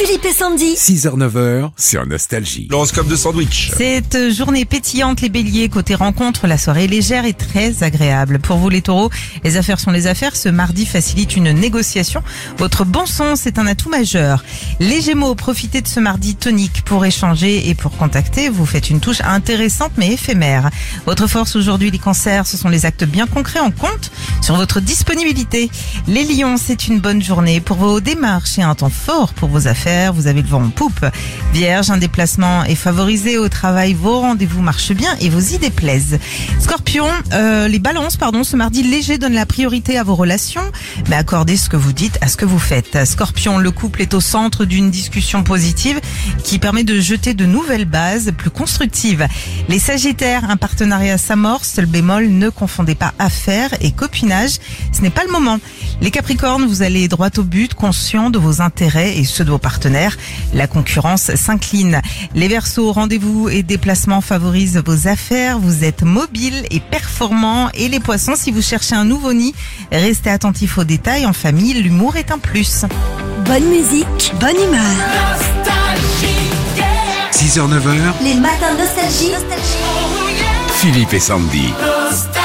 Philippe et Sandy. 6h-9h sur Nostalgie. L'horoscope de sandwich. Cette journée pétillante, les béliers, côté rencontre, la soirée est légère et très agréable. Pour vous les taureaux, les affaires sont les affaires. Ce mardi facilite une négociation. Votre bon sens est un atout majeur. Les gémeaux, profitez de ce mardi tonique pour échanger et pour contacter. Vous faites une touche intéressante mais éphémère. Votre force aujourd'hui, les cancers, ce sont les actes bien concrets. On compte sur votre disponibilité. Les lions, c'est une bonne journée pour vos démarches et un temps fort pour vos affaires. Vous avez le vent en poupe. Vierge, un déplacement est favorisé au travail. Vos rendez-vous marchent bien et vos idées plaisent. Scorpion, les balances, ce mardi léger donne la priorité à vos relations, mais accordez ce que vous dites à ce que vous faites. Scorpion, le couple est au centre d'une discussion positive qui permet de jeter de nouvelles bases plus constructives. Les sagittaires, un partenariat s'amorce. Seul bémol, ne confondez pas affaires et copinage. Ce n'est pas le moment. Les capricornes, vous allez droit au but, conscient de vos intérêts et ceux de vos partenaires. La concurrence s'incline. Les verseaux, rendez-vous et déplacements favorisent vos affaires. Vous êtes mobile et performant. Et les poissons, si vous cherchez un nouveau nid, restez attentifs aux détails. En famille, l'humour est un plus. Bonne musique, bonne humeur. 6h-9h, Les matins Nostalgie. Philippe et Sandy. Nostalgie.